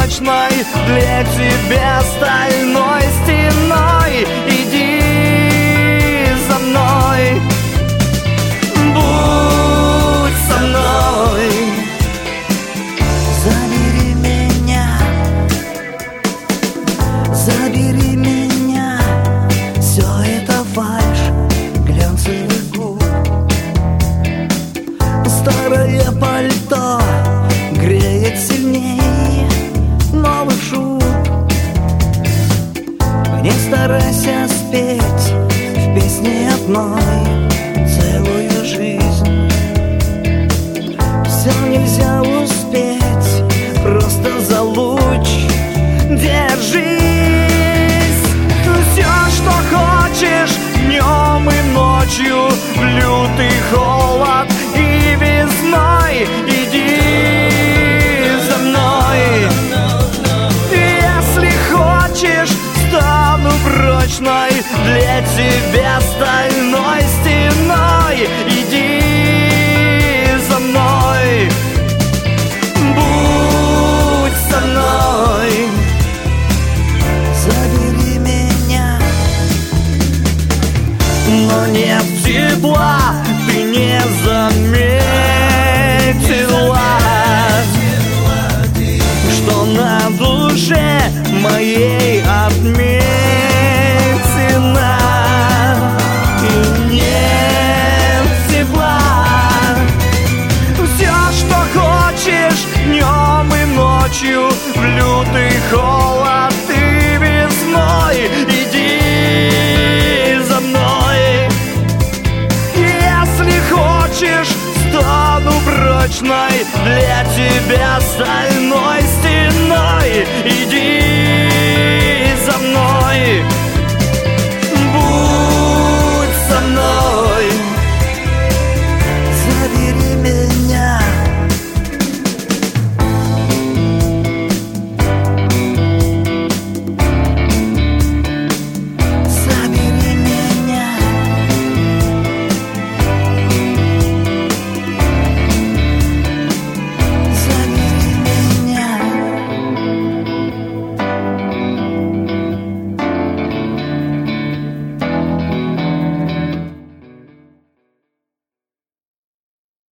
прочной, для тебя стальной стеной. Иди за мной, будь со мной. Забери меня, забери меня. Все это фальшь глянцевых губ. Старое пальто греет сильнее новых шуб. Не старайся спеть в песне одной целую жизнь. Все нельзя успеть, просто за луч держись. Все, что хочешь, днем и ночью, в лютый холод и весной. Иди за мной. Если хочешь, стану прочной, для тебя стальной стеной. Иди за мной, будь со мной. Забери меня, Но нет тепла, ты не заметила, что на душе моей отметина. И нет тепла. Все, что хочешь, днем и ночью, в лютый холод и весной. Иди за мной. Если хочешь, стану прочной, для тебя стальной стеной. Иди за мной.